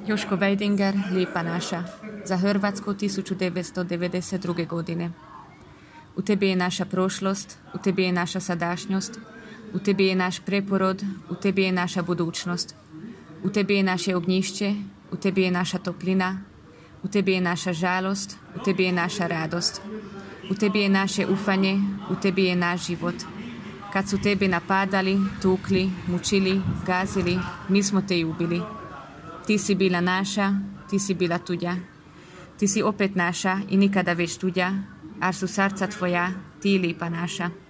Joško Vejdinger, Lijepa naša, za Hrvatsku 1992. godine. U tebi je naša prošlost, u tebi je naša sadašnjost, u tebi je naš preporod, u tebi je naša budućnost. U tebi je naše ognjišće, u tebi je naša toplina, u tebi je naša žalost, u tebi je naša radost. U tebi je naše ufanje, u tebi je naš život. Kad su tebi napadali, tukli, mučili, gazili, mi smo te i ubili. Ti si bila naša, ti si bila tuđa. Ti si opet naša i nikada već tuđa, ar su srca tvoja, ti lipa naša.